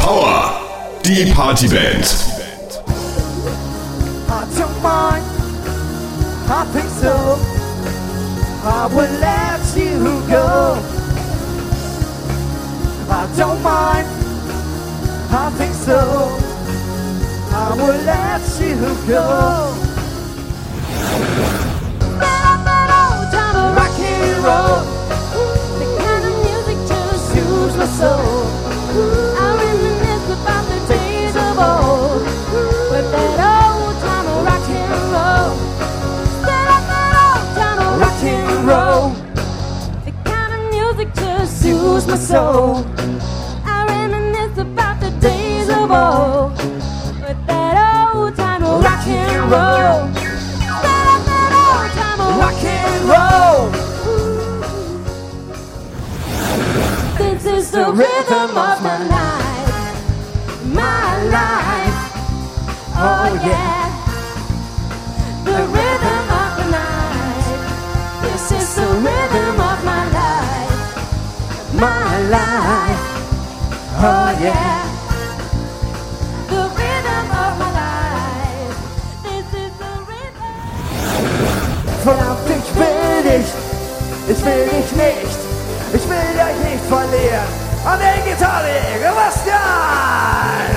Power, die Partyband. I don't mind, I think so. I would let you go. I don't mind, I think so. I would let you go. That old time of rock and roll, the kind of music just soothes my soul. I reminisce about the days of old, with that old time of rock and roll. That old time of rock and roll, the kind of music just soothes my soul. I reminisce about the days of old, with that old time of rock and roll. That old time of rock and roll. This is the rhythm of my life, my life. Oh yeah, the rhythm of the night. This is the rhythm of my life, my life. Oh yeah, the rhythm of my life. This is the rhythm. Verdammt, ich will dich nicht. Ich will euch nicht verlieren. An der Gitarre, Sebastian!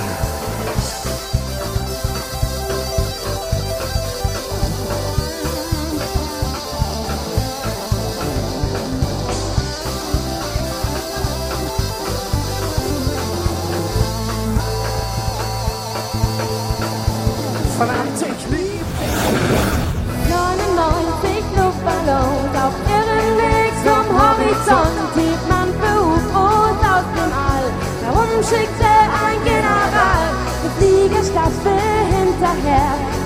Verdammt, ich lieb dich. 99 Luftballons auf ihrem Weg zum Horizont hebt man berufslos aus dem All. Darum schickt ein General die Fliegerstaffel hinterher.